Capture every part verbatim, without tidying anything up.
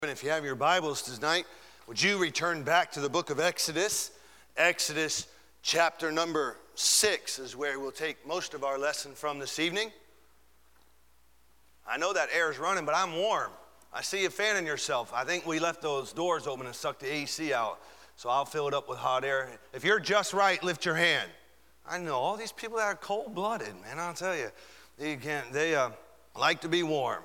If you have your Bibles tonight, would you return back to the book of Exodus? Exodus chapter number six is where we'll take most of our lesson from this evening. I know that air is running, but I'm warm. I see you fanning yourself. I think we left those doors open and sucked the A C out, so I'll fill it up with hot air. If you're just right, lift your hand. I know all these people that are cold-blooded, man, I'll tell you. They, can't, they uh, like to be warm.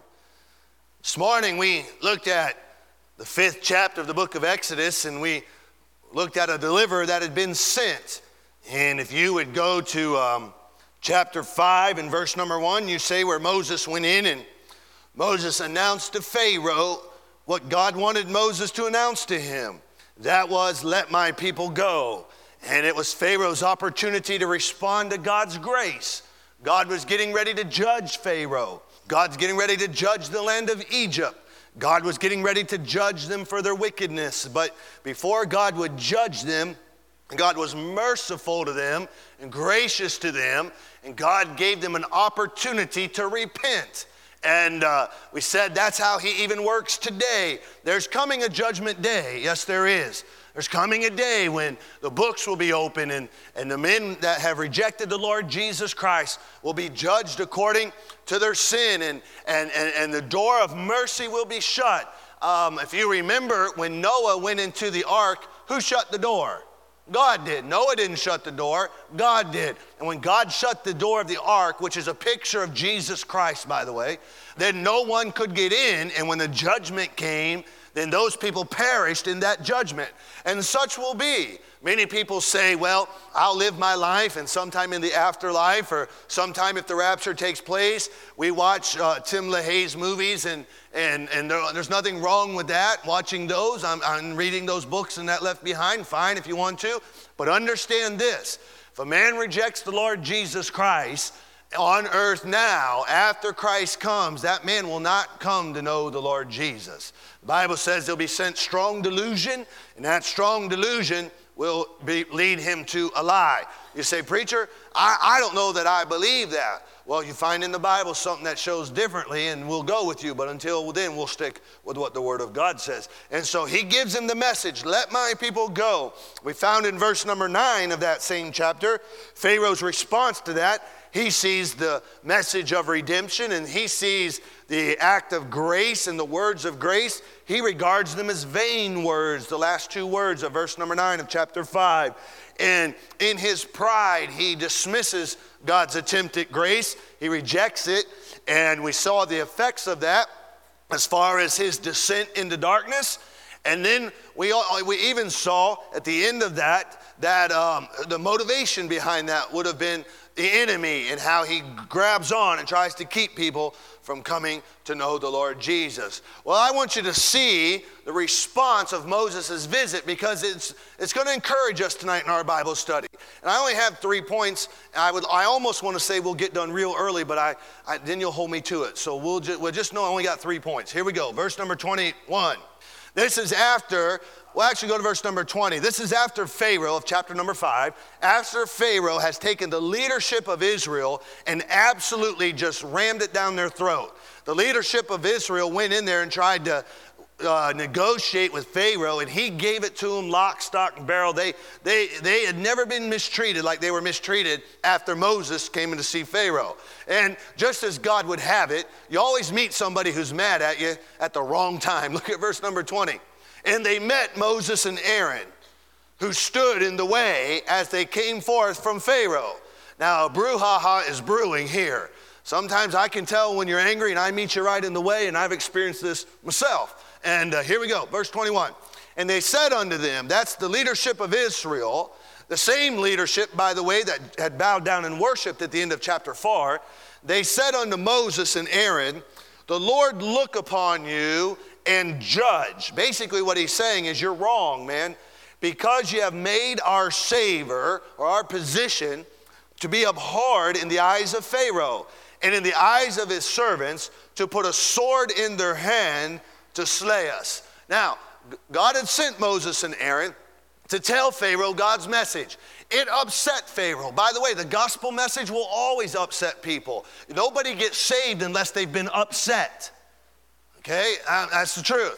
This morning we looked at the fifth chapter of the book of Exodus, and we looked at a deliverer that had been sent. And if you would go to um, chapter five and verse number one, you say where Moses went in and Moses announced to Pharaoh what God wanted Moses to announce to him. That was, let my people go. And it was Pharaoh's opportunity to respond to God's grace. God was getting ready to judge Pharaoh. God's getting ready to judge the land of Egypt. God was getting ready to judge them for their wickedness. But before God would judge them, God was merciful to them and gracious to them. And God gave them an opportunity to repent. And uh, we said that's how he even works today. There's coming a judgment day. Yes, there is. There's coming a day when the books will be open and, and the men that have rejected the Lord Jesus Christ will be judged according to their sin, and, and, and, and the door of mercy will be shut. Um, if you remember, when Noah went into the ark, who shut the door? God did. Noah didn't shut the door. God did. And when God shut the door of the ark, which is a picture of Jesus Christ, by the way, then no one could get in. And when the judgment came, then those people perished in that judgment. And such will be. Many people say, well, I'll live my life, and sometime in the afterlife, or sometime if the rapture takes place, we watch uh, Tim LaHaye's movies, and, and, and there, there's nothing wrong with that, watching those. I'm, I'm reading those books and that Left Behind, fine if you want to. But understand this, if a man rejects the Lord Jesus Christ on earth now, after Christ comes, that man will not come to know the Lord Jesus. The Bible says there'll be sent strong delusion, and that strong delusion will be, lead him to a lie. You say, preacher, I, I don't know that I believe that. Well, you find in the Bible something that shows differently, and we'll go with you. But until then, we'll stick with what the Word of God says. And so he gives him the message, let my people go. We found in verse number nine of that same chapter, Pharaoh's response to that. He sees the message of redemption, and he sees the act of grace and the words of grace. He regards them as vain words, the last two words of verse number nine of chapter five. And in his pride, he dismisses God's attempt at grace. He rejects it, and we saw the effects of that as far as his descent into darkness. And then we, we even saw at the end of that, that um, the motivation behind that would have been the enemy and how he grabs on and tries to keep people from coming to know the Lord Jesus. Well, I want you to see the response of Moses' visit, because it's it's going to encourage us tonight in our Bible study. And I only have three points. And I would I almost want to say we'll get done real early, but I, I then you'll hold me to it. So we'll just, we'll just know I only got three points. Here we go. Verse number twenty-one. This is after, well, actually go to verse number twenty. This is after Pharaoh of chapter number five. After Pharaoh has taken the leadership of Israel and absolutely just rammed it down their throat. The leadership of Israel went in there and tried to uh, negotiate with Pharaoh, and he gave it to them lock, stock, and barrel. They, they, they had never been mistreated like they were mistreated after Moses came in to see Pharaoh. And just as God would have it, you always meet somebody who's mad at you at the wrong time. Look at verse number twenty. And they met Moses and Aaron, who stood in the way as they came forth from Pharaoh. Now, a brouhaha is brewing here. Sometimes I can tell when you're angry and I meet you right in the way, and I've experienced this myself. And uh, here we go, verse twenty-one. And they said unto them, that's the leadership of Israel, the same leadership, by the way, that had bowed down and worshiped at the end of chapter four. They said unto Moses and Aaron, the Lord look upon you and judge. Basically what he's saying is you're wrong, man, because you have made our savor or our position to be abhorred in the eyes of Pharaoh and in the eyes of his servants, to put a sword in their hand to slay us. Now, God had sent Moses and Aaron to tell Pharaoh God's message. It upset Pharaoh. By the way, the gospel message will always upset people. Nobody gets saved unless they've been upset. Okay, uh, that's the truth.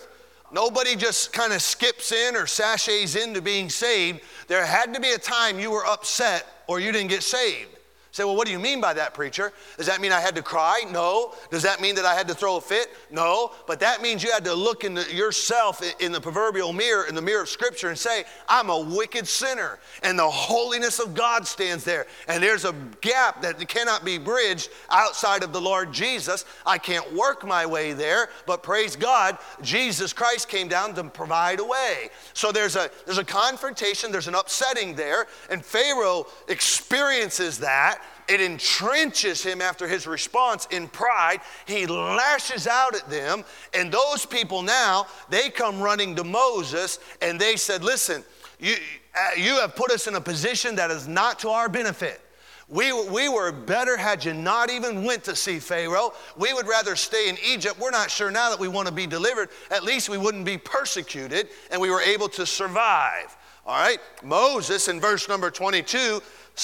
Nobody just kind of skips in or sachets into being saved. There had to be a time you were upset or you didn't get saved. Say, well, what do you mean by that, preacher? Does that mean I had to cry? No. Does that mean that I had to throw a fit? No. But that means you had to look into yourself in the proverbial mirror, in the mirror of Scripture, and say, I'm a wicked sinner. And the holiness of God stands there. And there's a gap that cannot be bridged outside of the Lord Jesus. I can't work my way there, but praise God, Jesus Christ came down to provide a way. So there's a, there's a confrontation, there's an upsetting there, and Pharaoh experiences that. It entrenches him after his response in pride. He lashes out at them, and those people now, they come running to Moses, and they said, listen, you, you have put us in a position that is not to our benefit. We, we were better had you not even went to see Pharaoh. We would rather stay in Egypt. We're not sure now that we want to be delivered. At least we wouldn't be persecuted, and we were able to survive. All right? Moses, in verse number twenty-two,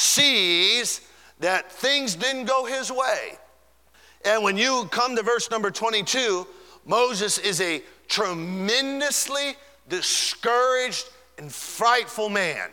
sees that things didn't go his way. And when you come to verse number twenty-two, Moses is a tremendously discouraged and frightful man.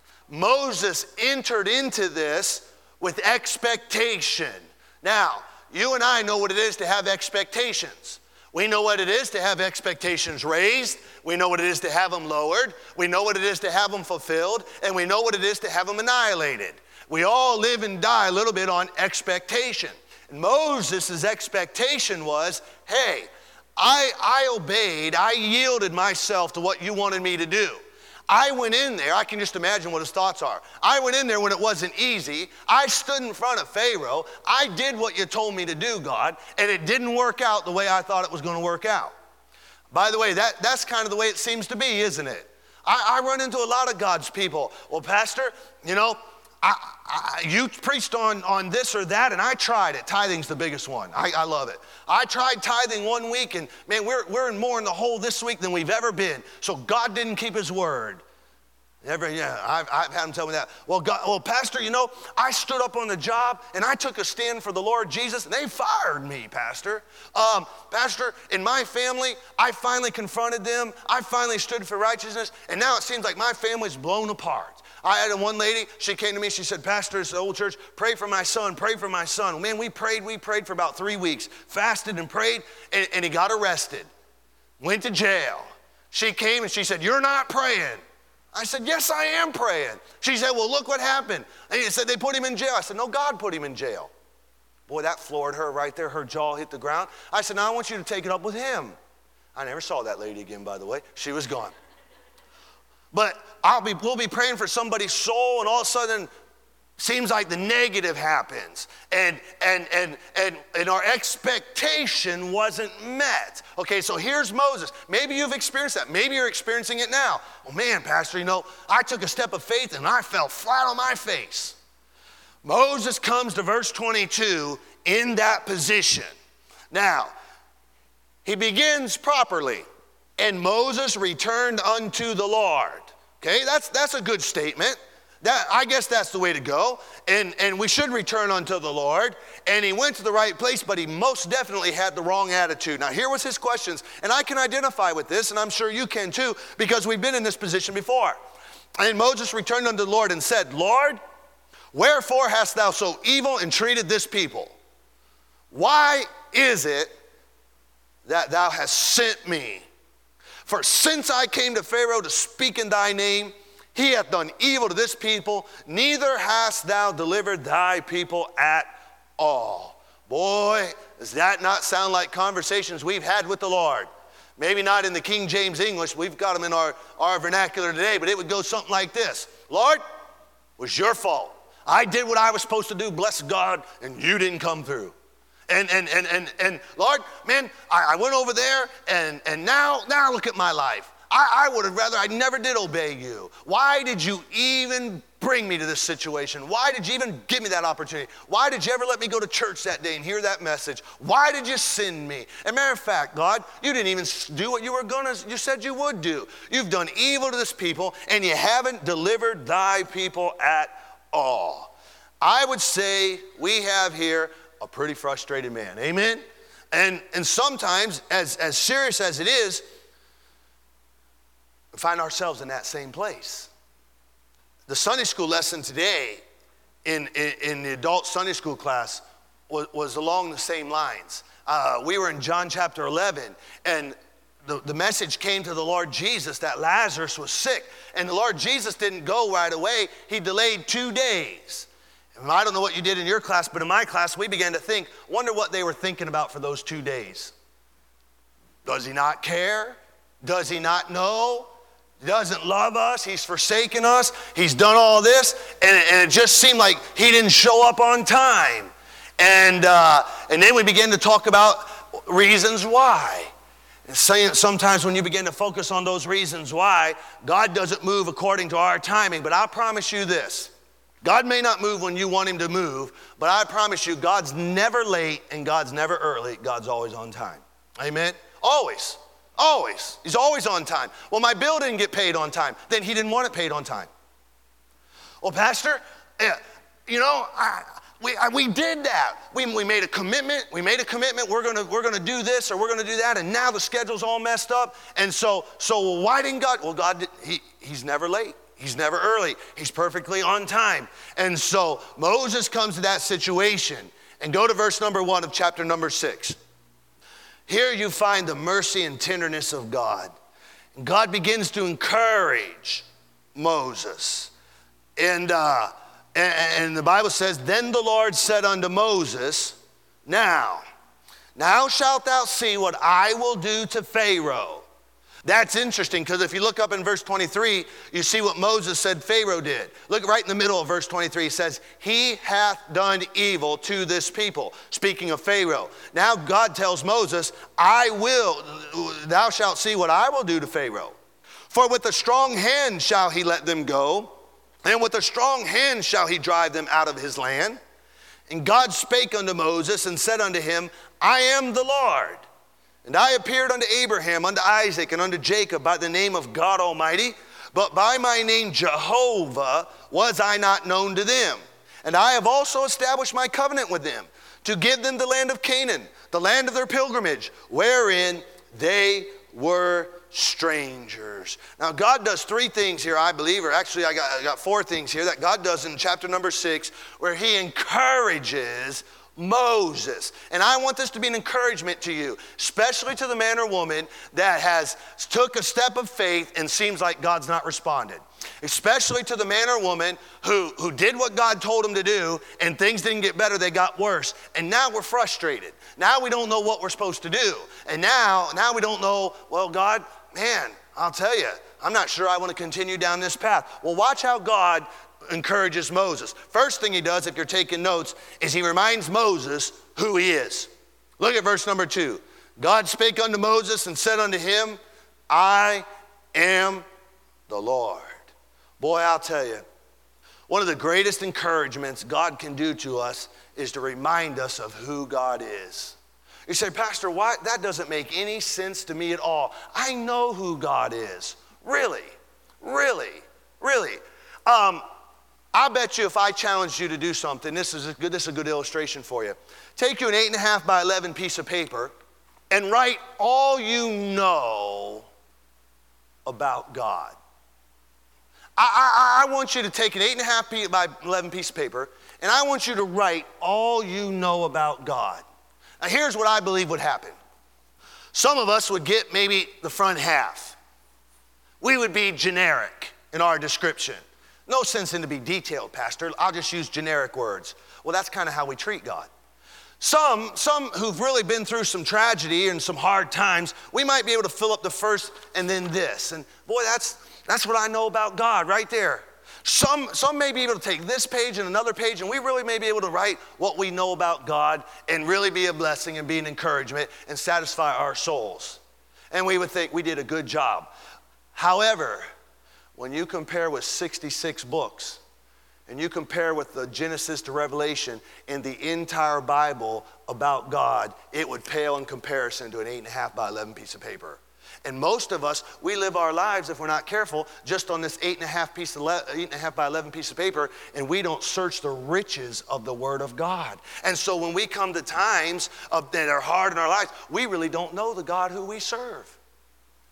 Moses entered into this with expectation. Now, you and I know what it is to have expectations. We know what it is to have expectations raised. We know what it is to have them lowered. We know what it is to have them fulfilled. And we know what it is to have them annihilated. We all live and die a little bit on expectation. And Moses' expectation was, hey, I, I obeyed, I yielded myself to what you wanted me to do. I went in there, I can just imagine what his thoughts are. I went in there when it wasn't easy. I stood in front of Pharaoh. I did what you told me to do, God, and it didn't work out the way I thought it was going to work out. By the way, that, that's kind of the way it seems to be, isn't it? I, I run into a lot of God's people. Well, Pastor, you know, I, I, you preached on, on this or that, and I tried it. Tithing's the biggest one. I, I love it. I tried tithing one week, and man, we're, we're in more in the hole this week than we've ever been. So God didn't keep his word. Ever, yeah, I've, I've had him tell me that. Well, God, well, Pastor, you know, I stood up on the job, and I took a stand for the Lord Jesus, and they fired me, Pastor. Um, Pastor, in my family, I finally confronted them. I finally stood for righteousness, and now it seems like my family's blown apart. I had one lady, she came to me, she said, Pastor, it's the old church, pray for my son, pray for my son. Man, we prayed, we prayed for about three weeks, fasted and prayed, and, and he got arrested, went to jail. She came and she said, you're not praying. I said, yes, I am praying. She said, well, look what happened. And he said, they put him in jail. I said, no, God put him in jail. Boy, that floored her right there. Her jaw hit the ground. I said, now I want you to take it up with him. I never saw that lady again, by the way. She was gone. But I'll be, we'll be praying for somebody's soul, and all of a sudden, seems like the negative happens, and and and and and our expectation wasn't met. Okay, so here's Moses. Maybe you've experienced that. Maybe you're experiencing it now. Well, man, Pastor, you know, I took a step of faith and I fell flat on my face. Moses comes to verse twenty-two in that position. Now, he begins properly. And Moses returned unto the Lord. Okay, that's that's a good statement. That, I guess that's the way to go. And, and we should return unto the Lord. And he went to the right place, but he most definitely had the wrong attitude. Now, here was his questions. And I can identify with this, and I'm sure you can too, because we've been in this position before. And Moses returned unto the Lord and said, Lord, wherefore hast thou so evil entreated this people? Why is it that thou hast sent me? For since I came to Pharaoh to speak in thy name, he hath done evil to this people, neither hast thou delivered thy people at all. Boy, does that not sound like conversations we've had with the Lord? Maybe not in the King James English, we've got them in our, our vernacular today, but it would go something like this. Lord, it was your fault. I did what I was supposed to do, bless God, and you didn't come through. And and and and and Lord, man, I, I went over there, and and now now look at my life. I, I would have rather I never did obey you. Why did you even bring me to this situation? Why did you even give me that opportunity? Why did you ever let me go to church that day and hear that message? Why did you send me? As a matter of fact, God, you didn't even do what you were gonna. You said you would do. You've done evil to this people, and you haven't delivered thy people at all. I would say we have here a pretty frustrated man, amen? And and sometimes, as, as serious as it is, find ourselves in that same place. The Sunday school lesson today in, in, in the adult Sunday school class was, was along the same lines. Uh, we were in John chapter eleven, and the, the message came to the Lord Jesus that Lazarus was sick. And the Lord Jesus didn't go right away. He delayed two days. And I don't know what you did in your class, but in my class, we began to think, wonder what they were thinking about for those two days. Does he not care? Does he not know? He doesn't love us. He's forsaken us. He's done all this. And it, and it just seemed like he didn't show up on time. And, uh, and then we began to talk about reasons why. And sometimes when you begin to focus on those reasons why, God doesn't move according to our timing. But I promise you this. God may not move when you want him to move, but I promise you God's never late and God's never early. God's always on time. Amen? Always. Always. He's always on time. Well, my bill didn't get paid on time. Then he didn't want it paid on time. Well, Pastor, uh, you know, I, we, I, we did that. We, we made a commitment. We made a commitment. We're gonna we're gonna do this or we're gonna do that, and now the schedule's all messed up. And so so why didn't God? Well, God did, he he's never late. He's never early. He's perfectly on time. And so Moses comes to that situation. And go to verse number one of chapter number six. Here you find the mercy and tenderness of God. And God begins to encourage Moses. And, uh, and, and the Bible says, then the Lord said unto Moses, Now, now shalt thou see what I will do to Pharaoh. That's interesting because if you look up in verse twenty-three, you see what Moses said Pharaoh did. Look right in the middle of verse twenty-three. It says, he hath done evil to this people. Speaking of Pharaoh. Now God tells Moses, I will, thou shalt see what I will do to Pharaoh. For with a strong hand shall he let them go, and with a strong hand shall he drive them out of his land. And God spake unto Moses and said unto him, I am the Lord. And I appeared unto Abraham, unto Isaac, and unto Jacob by the name of God Almighty, but by my name Jehovah was I not known to them. And I have also established my covenant with them, to give them the land of Canaan, the land of their pilgrimage, wherein they were strangers. Now God does three things here, I believe, or actually I got, I got four things here that God does in chapter number six, where he encourages Moses. And I want this to be an encouragement to you, especially to the man or woman that has took a step of faith and seems like God's not responded. Especially to the man or woman who, who did what God told him to do and things didn't get better, they got worse. And now we're frustrated. Now we don't know what we're supposed to do. And now, now we don't know, well, God, man, I'll tell you, I'm not sure I want to continue down this path. Well, watch how God encourages Moses. First thing he does, if you're taking notes, is he reminds Moses who he is. Look at verse number two. God spake unto Moses and said unto him, I am the Lord. Boy, I'll tell you, one of the greatest encouragements God can do to us is to remind us of who God is. You say, Pastor, why? That doesn't make any sense to me at all. I know who God is. Really, really, really. Um, I bet you if I challenged you to do something, this is a good, this is a good illustration for you. Take you an eight and a half by eleven piece of paper and write all you know about God. I, I, I want you to take an eight and a half by eleven piece of paper, and I want you to write all you know about God. Now here's what I believe would happen. Some of us would get maybe the front half. We would be generic in our description. No sense in to be detailed, Pastor. I'll just use generic words. Well, that's kind of how we treat God. Some, some who've really been through some tragedy and some hard times, we might be able to fill up the first and then this. And boy, that's, that's what I know about God right there. Some, some may be able to take this page and another page, and we really may be able to write what we know about God and really be a blessing and be an encouragement and satisfy our souls. And we would think we did a good job. However, when you compare with sixty-six books, and you compare with the Genesis to Revelation in the entire Bible about God, it would pale in comparison to an eight and a half by eleven piece of paper. And most of us, we live our lives, if we're not careful, just on this eight and a half piece of le- eight and a half by eleven piece of paper, and we don't search the riches of the Word of God. And so when we come to times of, that are hard in our lives, we really don't know the God who we serve.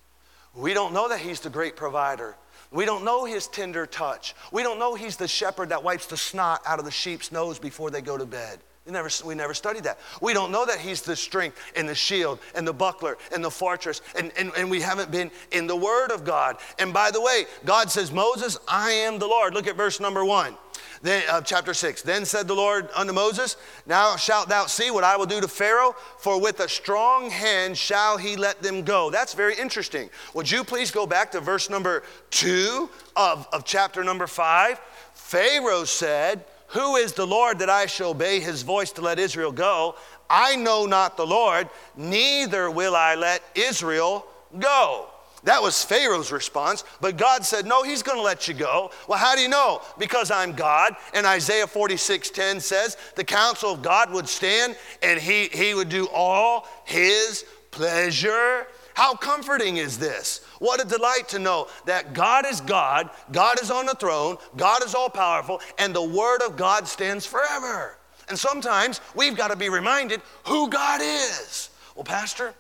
We don't know that he's the great provider. We don't know his tender touch. We don't know he's the shepherd that wipes the snot out of the sheep's nose before they go to bed. We never, we never studied that. We don't know that he's the strength and the shield and the buckler and the fortress. And, and, and we haven't been in the word of God. And by the way, God says, Moses, I am the Lord. Look at verse number one. Then, uh, chapter six, then said the Lord unto Moses, now shalt thou see what I will do to Pharaoh, for with a strong hand shall he let them go. That's very interesting. Would you please go back to verse number two of, of chapter number five? Pharaoh said, who is the Lord that I shall obey his voice to let Israel go? I know not the Lord, neither will I let Israel go. That was Pharaoh's response, but God said, no, he's going to let you go. Well, how do you know? Because I'm God. And Isaiah forty-six ten says, the counsel of God would stand, and he, he would do all his pleasure. How comforting is this? What a delight to know that God is God, God is on the throne, God is all powerful, and the word of God stands forever. And sometimes we've got to be reminded who God is. Well, Pastor,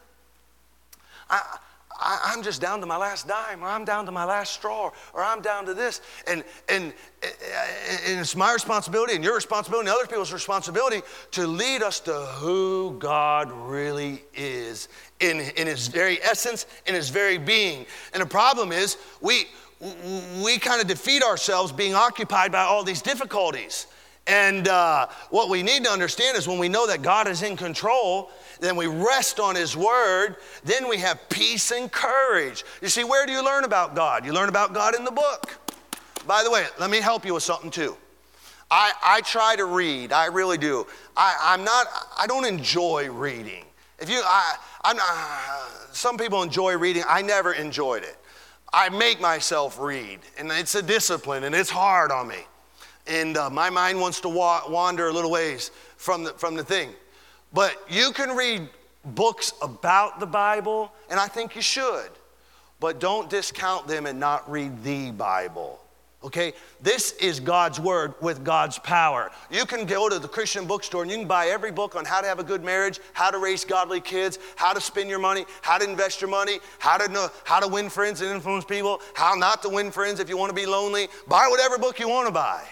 I... I, I'm just down to my last dime, or I'm down to my last straw, or I'm down to this. And, and, and it's my responsibility and your responsibility and other people's responsibility to lead us to who God really is in, in his very essence, in his very being. And the problem is we, we kind of defeat ourselves being occupied by all these difficulties. And uh, what we need to understand is when we know that God is in control, then we rest on his word, then we have peace and courage. You see, where do you learn about God? You learn about God in the book. By the way, let me help you with something too. I, I try to read, I really do. I, I'm not, I don't enjoy reading. If you, I, I'm not, some people enjoy reading, I never enjoyed it. I make myself read, and it's a discipline, and it's hard on me. And uh, my mind wants to wa- wander a little ways from the, from the thing. But you can read books about the Bible, and I think you should. But don't discount them and not read the Bible. Okay? This is God's word with God's power. You can go to the Christian bookstore and you can buy every book on how to have a good marriage, how to raise godly kids, how to spend your money, how to invest your money, how to know how to win friends and influence people, how not to win friends if you want to be lonely. Buy whatever book you want to buy.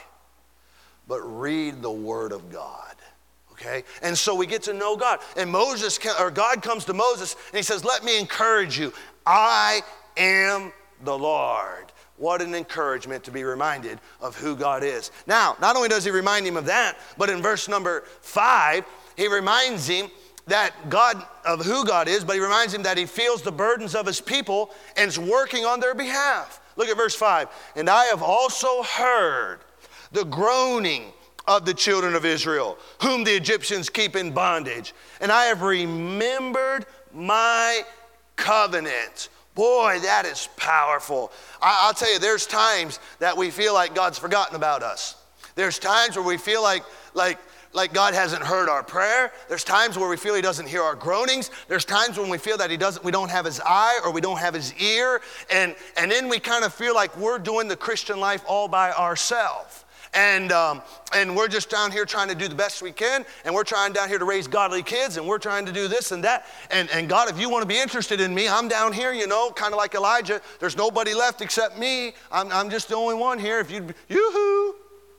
But read the word of God, okay? And so we get to know God. And Moses, or God comes to Moses and he says, let me encourage you. I am the Lord. What an encouragement to be reminded of who God is. Now, not only does he remind him of that, but in verse number five, he reminds him that God, of who God is, but he reminds him that he feels the burdens of his people and is working on their behalf. Look at verse five. And I have also heard the groaning of the children of Israel, whom the Egyptians keep in bondage. And I have remembered my covenant. Boy, that is powerful. I, I'll tell you, there's times that we feel like God's forgotten about us. There's times where we feel like, like, like God hasn't heard our prayer. There's times where we feel he doesn't hear our groanings. There's times when we feel that he doesn't, we don't have his eye or we don't have his ear. And, and then we kind of feel like we're doing the Christian life all by ourselves. And um, and we're just down here trying to do the best we can, and we're trying down here to raise godly kids, and we're trying to do this and that. And, and God, if you want to be interested in me, I'm down here, you know, kind of like Elijah. There's nobody left except me. I'm, I'm just the only one here. If you'd, yoo-hoo.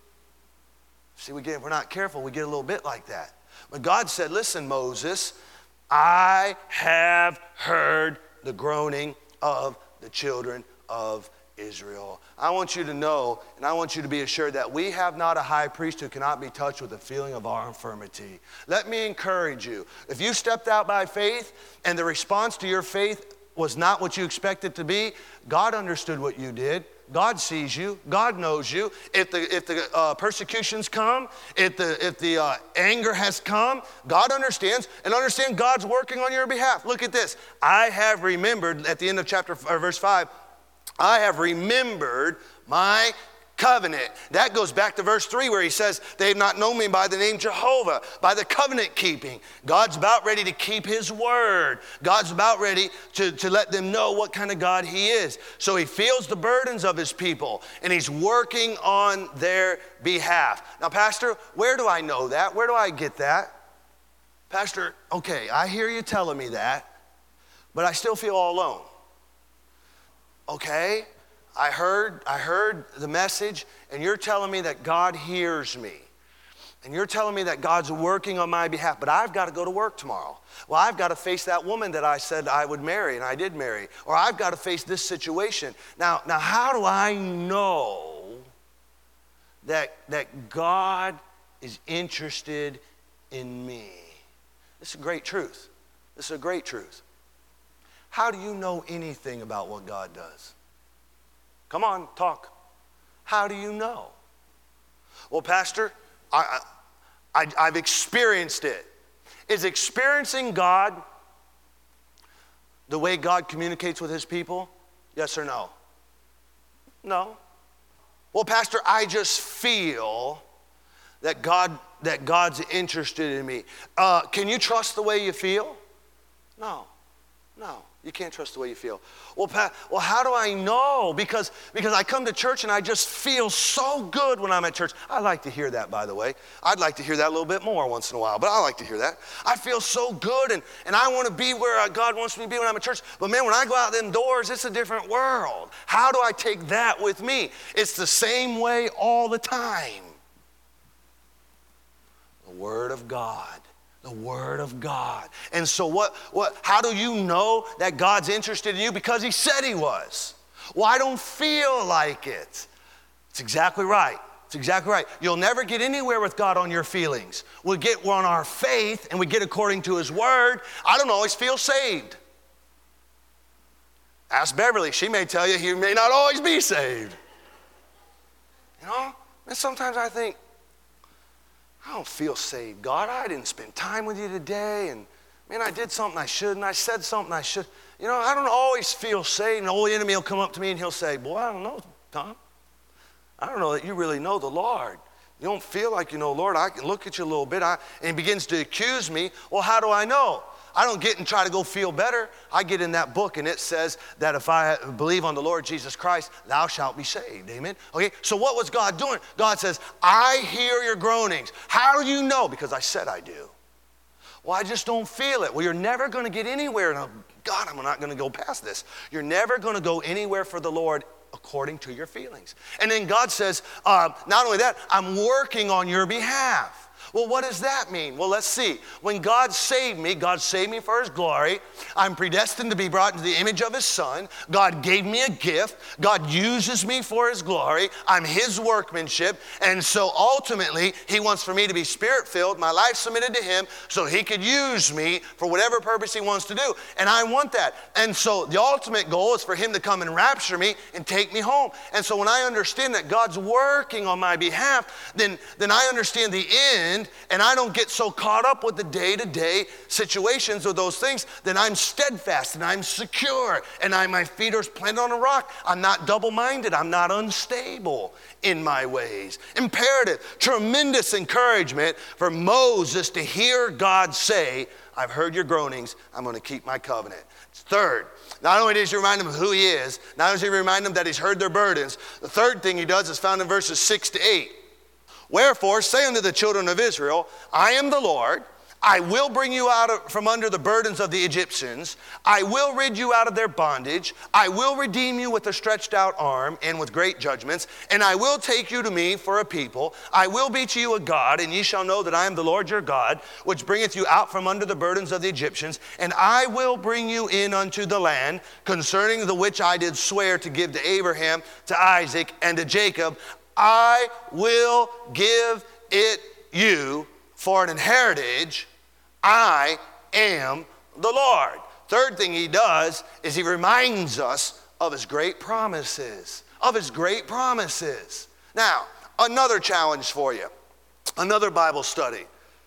See, we get, if we're not careful, we get a little bit like that. But God said, listen, Moses, I have heard the groaning of the children of Israel. I want you to know, and I want you to be assured that we have not a high priest who cannot be touched with the feeling of our infirmity. Let me encourage you. If you stepped out by faith and the response to your faith was not what you expected to be, God understood what you did. God sees you. God knows you. If the if the uh, persecutions come, if the if the uh, anger has come, God understands, and understand God's working on your behalf. Look at this. I have remembered at the end of chapter or verse five. I have remembered my covenant. That goes back to verse three where he says, they have not known me by the name Jehovah, by the covenant keeping. God's about ready to keep his word. God's about ready to, to let them know what kind of God he is. So he feels the burdens of his people, and he's working on their behalf. Now, Pastor, where do I know that? Where do I get that? Pastor, okay, I hear you telling me that, but I still feel all alone. okay, I heard, I heard the message, and you're telling me that God hears me. And you're telling me that God's working on my behalf, but I've got to go to work tomorrow. Well, I've got to face that woman that I said I would marry, and I did marry. Or I've got to face this situation. Now, now how do I know that, that God is interested in me? This is a great truth. This is a great truth. How do you know anything about what God does? Come on, talk. How do you know? Well, Pastor, I, I, I've experienced it. Is experiencing God the way God communicates with his people? Yes or no? No. Well, Pastor, I just feel that God that God's interested in me. Uh, can you trust the way you feel? No. No. You can't trust the way you feel. Well, Pat, well, how do I know? Because, because I come to church and I just feel so good when I'm at church. I like to hear that, by the way. I'd like to hear that a little bit more once in a while, but I like to hear that. I feel so good, and, and I want to be where God wants me to be when I'm at church. But man, when I go out them doors, it's a different world. How do I take that with me? It's the same way all the time. The Word of God. The Word of God. And so what, what, how do you know that God's interested in you? Because he said he was. Well, I don't feel like it. It's exactly right. It's exactly right. You'll never get anywhere with God on your feelings. We'll get on our faith and we get according to his Word. I don't always feel saved. Ask Beverly. She may tell you he may not always be saved. You know? And sometimes I think, I don't feel saved, God. I didn't spend time with you today, and man, I did something I shouldn't. I said something I should. You know, I don't always feel saved. And the old enemy will come up to me and he'll say, boy, I don't know, Tom. I don't know that you really know the Lord. You don't feel like you know, Lord. I can look at you a little bit. I, and he begins to accuse me. Well, how do I know? I don't get and try to go feel better. I get in that book and it says that if I believe on the Lord Jesus Christ, thou shalt be saved. Amen? Okay, so what was God doing? God says, I hear your groanings. How do you know? Because I said I do. Well, I just don't feel it. Well, you're never going to get anywhere. Now, God, I'm not going to go past this. You're never going to go anywhere for the Lord according to your feelings. And then God says, uh, not only that, I'm working on your behalf. Well, what does that mean? Well, let's see. When God saved me, God saved me for his glory. I'm predestined to be brought into the image of his Son. God gave me a gift. God uses me for his glory. I'm his workmanship. And so ultimately, he wants for me to be spirit-filled, my life submitted to him, so he could use me for whatever purpose he wants to do. And I want that. And so the ultimate goal is for him to come and rapture me and take me home. And so when I understand that God's working on my behalf, then, then I understand the end, and I don't get so caught up with the day-to-day situations or those things, then I'm steadfast and I'm secure and I, my feet are planted on a rock. I'm not double-minded. I'm not unstable in my ways. Imperative, tremendous encouragement for Moses to hear God say, I've heard your groanings. I'm going to keep my covenant. Third, not only does he remind them of who he is, not only does he remind them that he's heard their burdens, the third thing he does is found in verses six to eight. Wherefore, say unto the children of Israel, I am the Lord. I will bring you out of, from under the burdens of the Egyptians. I will rid you out of their bondage. I will redeem you with a stretched out arm and with great judgments. And I will take you to me for a people. I will be to you a God, and ye shall know that I am the Lord your God, which bringeth you out from under the burdens of the Egyptians. And I will bring you in unto the land, concerning the which I did swear to give to Abraham, to Isaac, and to Jacob. I will give it you for an heritage. I am the Lord. Third thing he does is he reminds us of his great promises, of his great promises. Now, another challenge for you, another Bible study.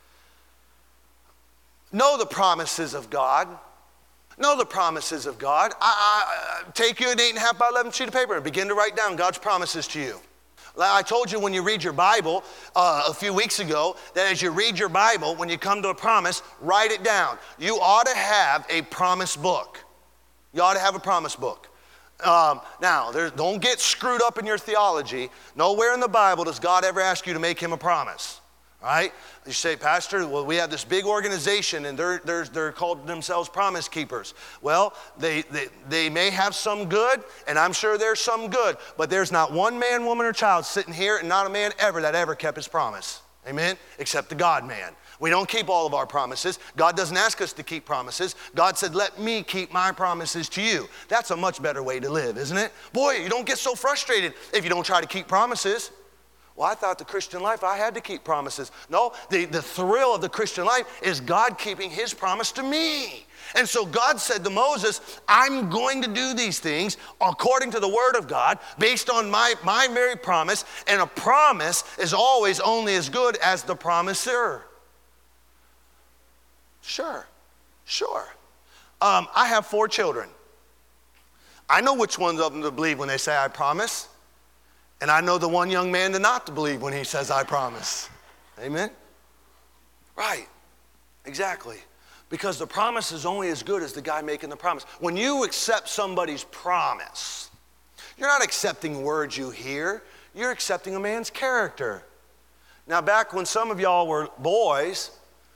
Know the promises of God. Know the promises of God. I, I, take you an eight and a half by eleven sheet of paper and begin to write down God's promises to you. I told you when you read your Bible uh, a few weeks ago that as you read your Bible, when you come to a promise, write it down. You ought to have a promise book. You ought to have a promise book. Um, now, there, don't get screwed up in your theology. Nowhere in the Bible does God ever ask you to make him a promise. All right? You say, Pastor, well, we have this big organization and they're, they're, they're called themselves Promise Keepers. Well, they, they, they may have some good, and I'm sure there's some good, but there's not one man, woman, or child sitting here, and not a man ever that ever kept his promise. Amen? Except the God-man. We don't keep all of our promises. God doesn't ask us to keep promises. God said, let me keep my promises to you. That's a much better way to live, isn't it? Boy, you don't get so frustrated if you don't try to keep promises. Well, I thought the Christian life, I had to keep promises. No, the, the thrill of the Christian life is God keeping his promise to me. And so God said to Moses, I'm going to do these things according to the word of God, based on my, my very promise. And a promise is always only as good as the promiser. Sure, sure. Um, I have four children. I know which ones of them to believe when they say I promise. And I know the one young man to not to believe when he says, I promise. Amen? Right. Exactly. Because the promise is only as good as the guy making the promise. When you accept somebody's promise, you're not accepting words you hear. You're accepting a man's character. Now, back when some of y'all were boys,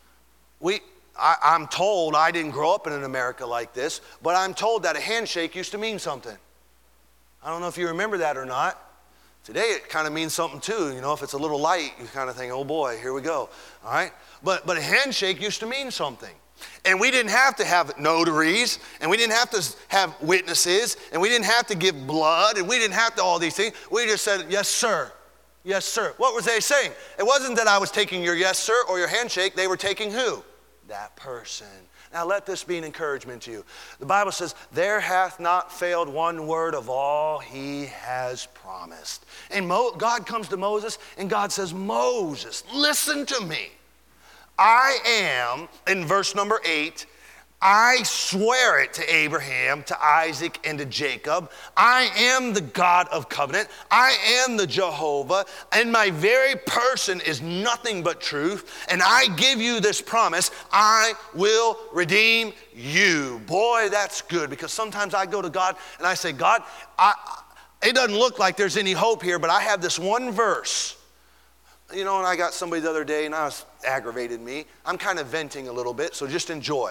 we, I, I'm told, I didn't grow up in an America like this, but I'm told that a handshake used to mean something. I don't know if you remember that or not. Today it kind of means something too. You know, if it's a little light, you kind of think, oh boy, here we go. All right? But, but a handshake used to mean something. And we didn't have to have notaries, and we didn't have to have witnesses, and we didn't have to give blood, and we didn't have to all these things. We just said, yes, sir. Yes, sir. What was they saying? It wasn't that I was taking your yes, sir, or your handshake. They were taking who? That person. Now let this be an encouragement to you. The Bible says, there hath not failed one word of all he has promised. And Mo- God comes to Moses, and God says, Moses, listen to me. I am, in verse number eight, I swear it to Abraham, to Isaac, and to Jacob. I am the God of covenant. I am the Jehovah, and my very person is nothing but truth. And I give you this promise, I will redeem you. Boy, that's good, because sometimes I go to God and I say, God, I, it doesn't look like there's any hope here, but I have this one verse. You know, and I got somebody the other day, and I was aggravated me. I'm kind of venting a little bit, so just enjoy.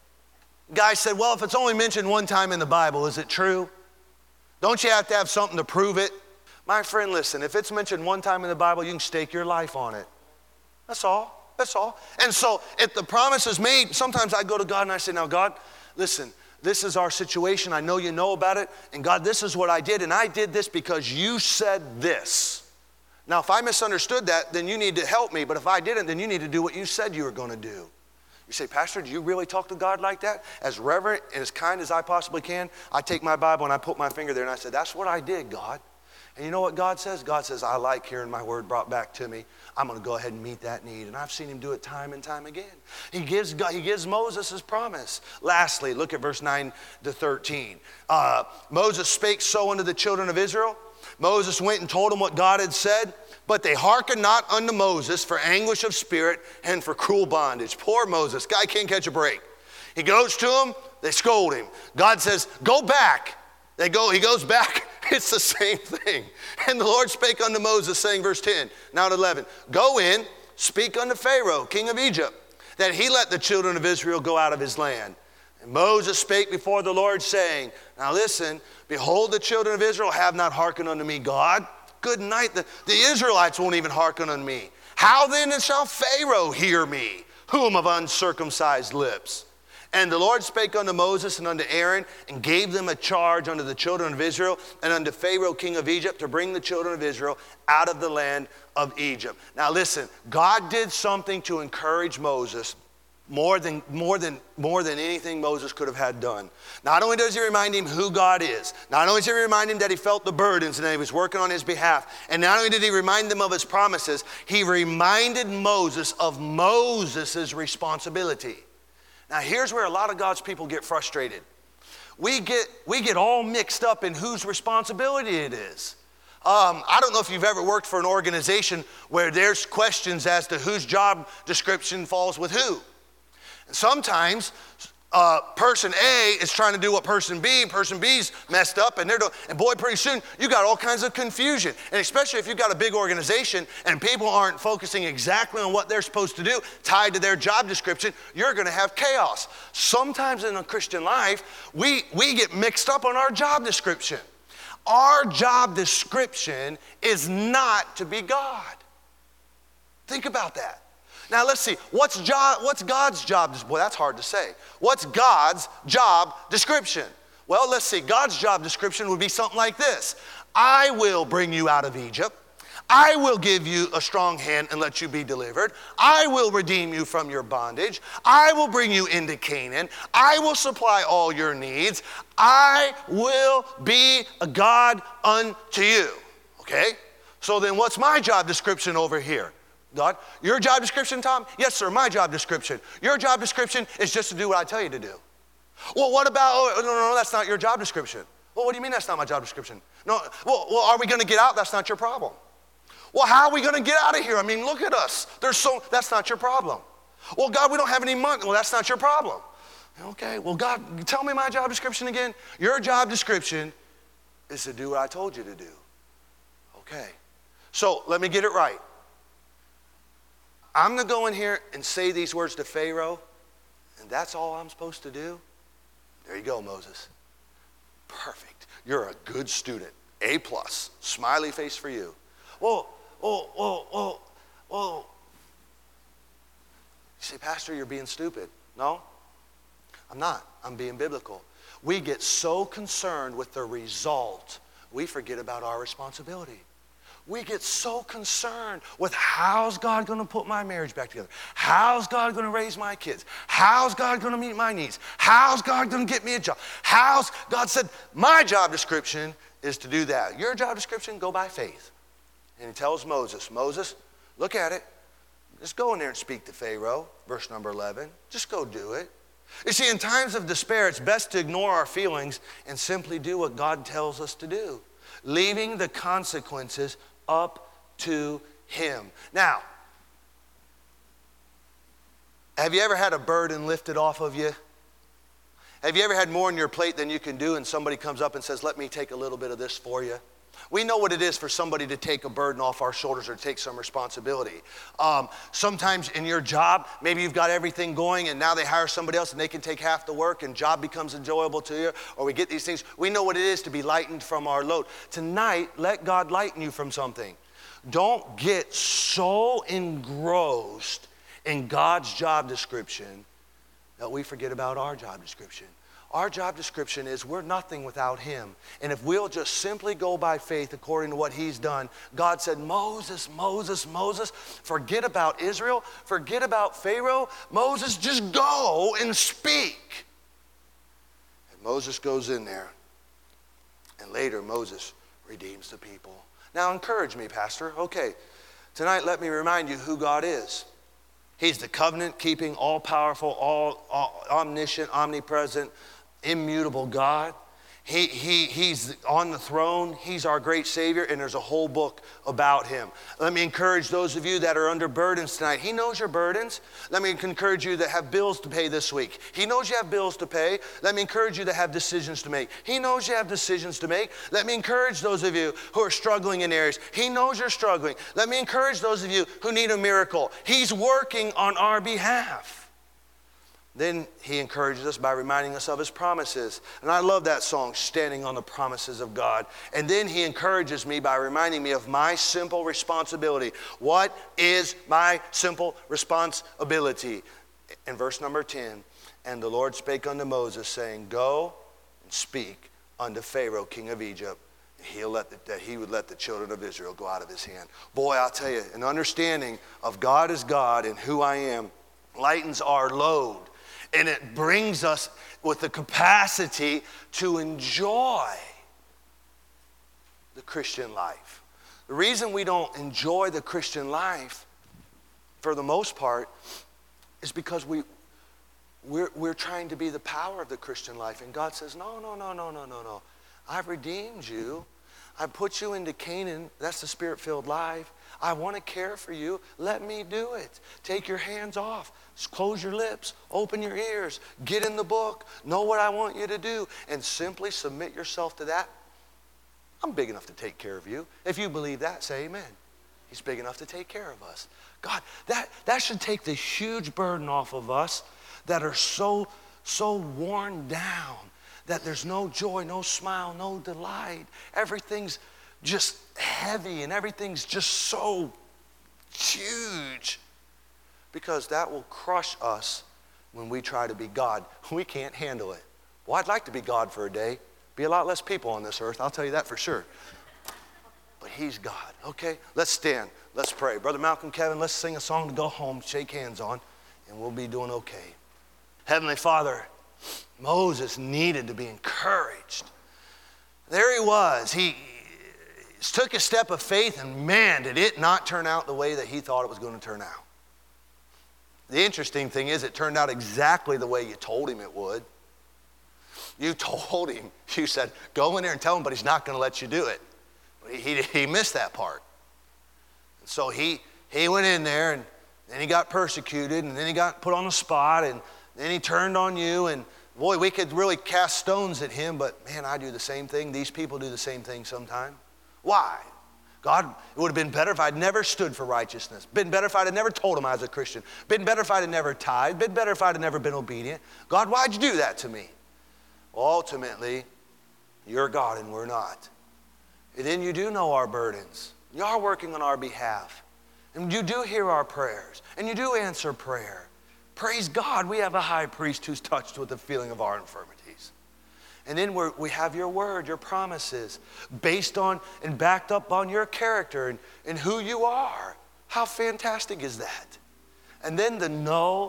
Guy said, well, if it's only mentioned one time in the Bible, is it true? Don't you have to have something to prove it? My friend, listen, if it's mentioned one time in the Bible, you can stake your life on it. That's all. That's all. And so if the promise is made, sometimes I go to God and I say, now, God, listen, this is our situation. I know you know about it. And God, this is what I did. And I did this because you said this. Now, if I misunderstood that, then you need to help me. But if I didn't, then you need to do what you said you were going to do. You say, Pastor, do you really talk to God like that? As reverent and as kind as I possibly can, I take my Bible and I put my finger there and I say, that's what I did, God. And you know what God says? God says, I like hearing my word brought back to me. I'm going to go ahead and meet that need. And I've seen him do it time and time again. He gives, God, he gives Moses his promise. Lastly, look at verse nine to thirteen. Uh, Moses spake so unto the children of Israel. Moses went and told them what God had said. But they hearkened not unto Moses for anguish of spirit and for cruel bondage. Poor Moses, guy can't catch a break. He goes to them, they scold him. God says, go back. They go, he goes back. It's the same thing. And the Lord spake unto Moses, saying, verse ten, now to eleven, go in, speak unto Pharaoh, king of Egypt, that he let the children of Israel go out of his land. And Moses spake before the Lord, saying, now listen, behold, the children of Israel have not hearkened unto me, God. Good night. The, the Israelites won't even hearken unto me. How then shall Pharaoh hear me, whom of uncircumcised lips? And the Lord spake unto Moses and unto Aaron, and gave them a charge unto the children of Israel, and unto Pharaoh king of Egypt, to bring the children of Israel out of the land of Egypt. Now listen, God did something to encourage Moses more than, more than, more than anything Moses could have had done. Not only does he remind him who God is, not only does he remind him that he felt the burdens and that he was working on his behalf, and not only did he remind them of his promises, he reminded Moses of Moses' responsibility. Now here's where a lot of God's people get frustrated. We get, we get all mixed up in whose responsibility it is. Um, I don't know if you've ever worked for an organization where there's questions as to whose job description falls with who. Sometimes uh, person A is trying to do what person B, person B's messed up, and they're doing, and boy, pretty soon you got all kinds of confusion. And especially if you've got a big organization and people aren't focusing exactly on what they're supposed to do, tied to their job description, you're going to have chaos. Sometimes in a Christian life, we, we get mixed up on our job description. Our job description is not to be God. Think about that. Now let's see, what's, job, what's God's job? Boy, that's hard to say. What's God's job description? Well, let's see, God's job description would be something like this. I will bring you out of Egypt. I will give you a strong hand and let you be delivered. I will redeem you from your bondage. I will bring you into Canaan. I will supply all your needs. I will be a God unto you. Okay? So then what's my job description over here? God, your job description, Tom? Yes, sir, my job description. Your job description is just to do what I tell you to do. Well, what about, oh, no, no, no, that's not your job description. Well, what do you mean that's not my job description? No, well, well are we going to get out? That's not your problem. Well, how are we going to get out of here? I mean, look at us. There's so, that's not your problem. Well, God, we don't have any money. Well, that's not your problem. Okay, well, God, tell me my job description again. Your job description is to do what I told you to do. Okay, so let me get it right. I'm going to go in here and say these words to Pharaoh, and that's all I'm supposed to do? There you go, Moses. Perfect. You're a good student. A plus. Smiley face for you. Whoa, whoa, whoa, whoa, whoa. You say, Pastor, you're being stupid. No, I'm not. I'm being biblical. We get so concerned with the result, we forget about our responsibility. We get so concerned with how's God going to put my marriage back together? How's God going to raise my kids? How's God going to meet my needs? How's God going to get me a job? How's God said, my job description is to do that. Your job description, go by faith. And he tells Moses, Moses, look at it. Just go in there and speak to Pharaoh, verse number eleven. Just go do it. You see, in times of despair, it's best to ignore our feelings and simply do what God tells us to do, leaving the consequences up to him. Now, have you ever had a burden lifted off of you? Have you ever had more on your plate than you can do and somebody comes up and says, let me take a little bit of this for you? We know what it is for somebody to take a burden off our shoulders or take some responsibility. Um, sometimes in your job, maybe you've got everything going and now they hire somebody else and they can take half the work and job becomes enjoyable to you, or we get these things. We know what it is to be lightened from our load. Tonight, let God lighten you from something. Don't get so engrossed in God's job description that we forget about our job description. Our job description is we're nothing without him. And if we'll just simply go by faith according to what he's done, God said, Moses, Moses, Moses, forget about Israel, forget about Pharaoh. Moses, just go and speak. And Moses goes in there. And later Moses redeems the people. Now encourage me, Pastor. Okay, tonight let me remind you who God is. He's the covenant-keeping, all-powerful, all, all omniscient, omnipresent, immutable God. He, he, he's on the throne. He's our great Savior, and there's a whole book about him. Let me encourage those of you that are under burdens tonight. He knows your burdens. Let me encourage you that have bills to pay this week. He knows you have bills to pay. Let me encourage you that have decisions to make. He knows you have decisions to make. Let me encourage those of you who are struggling in areas. He knows you're struggling. Let me encourage those of you who need a miracle. He's working on our behalf. Then he encourages us by reminding us of his promises. And I love that song, Standing on the Promises of God. And then he encourages me by reminding me of my simple responsibility. What is my simple responsibility? In verse number ten, and the Lord spake unto Moses, saying, go and speak unto Pharaoh, king of Egypt, He'll let the, that he would let the children of Israel go out of his hand. Boy, I'll tell you, an understanding of God as God and who I am lightens our load. And it brings us with the capacity to enjoy the Christian life. The reason we don't enjoy the Christian life, for the most part, is because we, we're, we're trying to be the power of the Christian life. And God says, no, no, no, no, no, no, no. I've redeemed you. I put you into Canaan. That's the Spirit-filled life. I want to care for you. Let me do it. Take your hands off. Close your lips. Open your ears. Get in the book. Know what I want you to do. And simply submit yourself to that. I'm big enough to take care of you. If you believe that, say amen. He's big enough to take care of us. God, that, that should take the huge burden off of us that are so, so worn down that there's no joy, no smile, no delight. Everything's just heavy and everything's just so huge, because that will crush us when we try to be God. We can't handle it. Well, I'd like to be God for a day. Be a lot less people on this earth, I'll tell you that for sure. But he's God, okay? Let's stand, let's pray. Brother Malcolm, Kevin, let's sing a song to go home, shake hands on, and we'll be doing okay. Heavenly Father, Moses needed to be encouraged. There he was. He took a step of faith, and man, did it not turn out the way that he thought it was going to turn out. The interesting thing is it turned out exactly the way you told him it would. You told him, you said, go in there and tell him, but he's not going to let you do it. But he, he, he missed that part. And so he, he went in there, and then he got persecuted, and then he got put on the spot, and then he turned on you, and boy, we could really cast stones at him, but man, I do the same thing. These people do the same thing sometimes. Why? God, it would have been better if I'd never stood for righteousness. Been better if I'd have never told him I was a Christian. Been better if I'd have never tithed. Been better if I'd have never been obedient. God, why'd you do that to me? Well, ultimately, you're God and we're not. And then you do know our burdens. You are working on our behalf. And you do hear our prayers. And you do answer prayer. Praise God, we have a high priest who's touched with the feeling of our infirmities. And then we're, we have your word, your promises, based on and backed up on your character and, and who you are. How fantastic is that? And then to know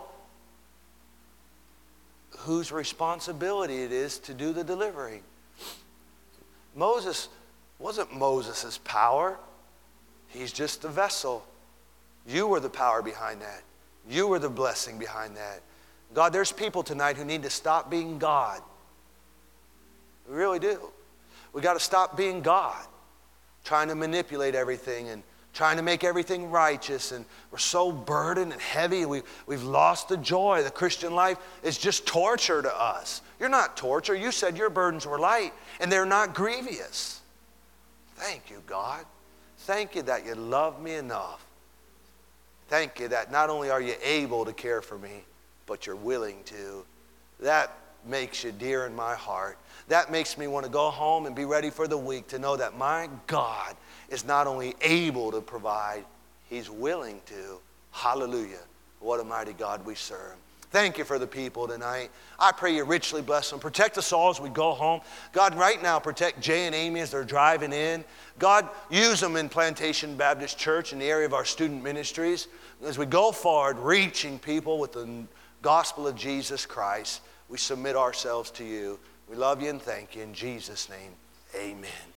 whose responsibility it is to do the delivering. Moses wasn't Moses' power. He's just the vessel. You were the power behind that. You were the blessing behind that. God, there's people tonight who need to stop being God. We really do. We got to stop being God, trying to manipulate everything and trying to make everything righteous, and we're so burdened and heavy. We, we've lost the joy. The Christian life is just torture to us. You're not torture. You said your burdens were light, and they're not grievous. Thank you, God. Thank you that you love me enough. Thank you that not only are you able to care for me, but you're willing to. That makes you dear in my heart. That makes me want to go home and be ready for the week to know that my God is not only able to provide, he's willing to. Hallelujah. What a mighty God we serve. Thank you for the people tonight. I pray you richly bless them. Protect us all as we go home. God, right now, protect Jay and Amy as they're driving in. God, use them in Plantation Baptist Church in the area of our student ministries. As we go forward, reaching people with the gospel of Jesus Christ, we submit ourselves to you. We love you and thank you. In Jesus' name, amen.